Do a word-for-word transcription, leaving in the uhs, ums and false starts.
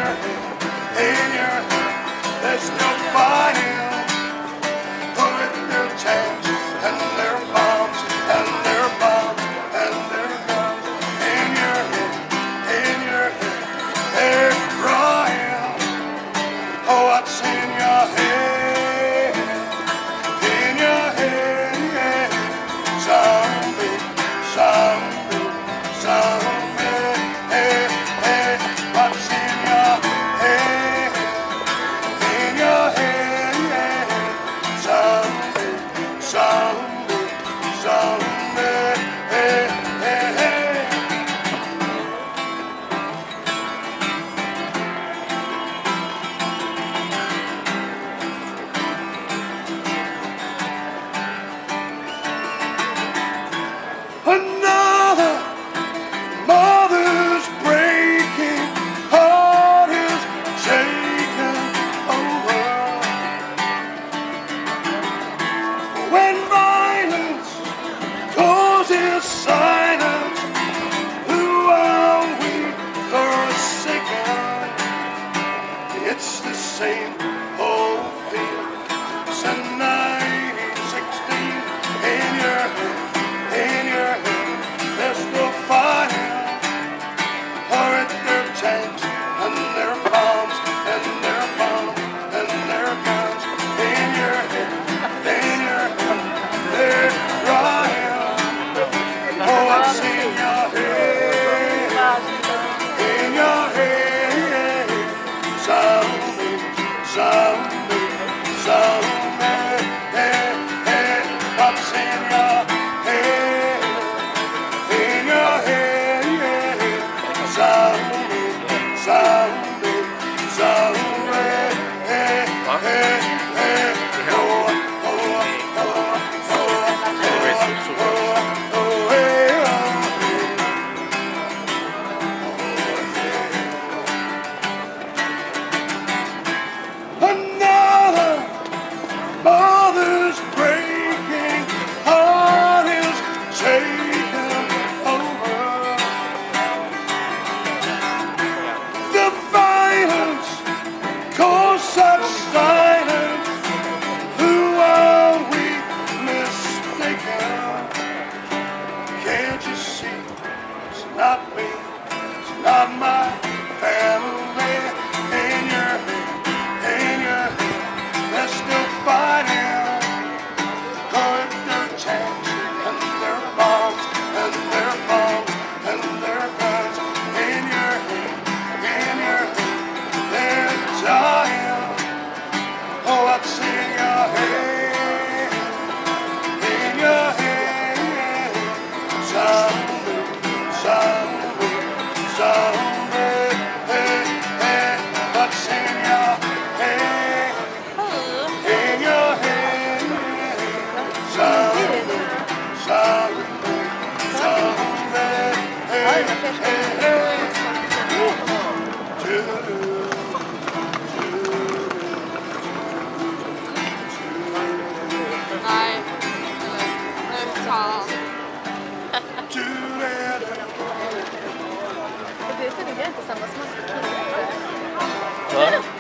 your head, in your head, they're still fighting for their tanks and their bombs and their bombs and their guns. In your head, in your head, they're crying. Oh, what's in your head? In your head, yeah. Zombie, zombie, zombie. Hey, hey, what's in your head? In your head, yeah. Zombie, zombie, zombie. Hey, hey, hey. Another mother's breaking, heart is taken over. When violence causes silence, who are we forsaken? It's the same old thing since nineteen sixteen. In your head, in your head, they're still fighting for their tanks and their bombs and their bombs and their guns. In your head, in your head, they're crying. Oh, what's in your head? In your head, zombie, zombie, zombie. Hey, hey, what's in your head? In your head, yeah. Zombie, zombie, zombie. Hey, hey, hey. Oh, oh, oh, oh, oh, oh, hey, oh. Another mother's breaking, heart is taken over. The violence caused such silence. Who are we mistaken? Can't you see? It's not me. It's not my family. In your head, in your head, they're still fighting for their tanks and their bombs and their bombs and their guns. In your head, in your head, they're dying. Oh, what's in your head? In your head, yeah. Zombie, zombie, zombie. Hey, hey, what's in your head? In your head, yeah. Zombie, zombie, zombie. Hey, hey, hey. Do-do-do. Nej, nu fan. Do-do-do. Det är inte samma smak. Va?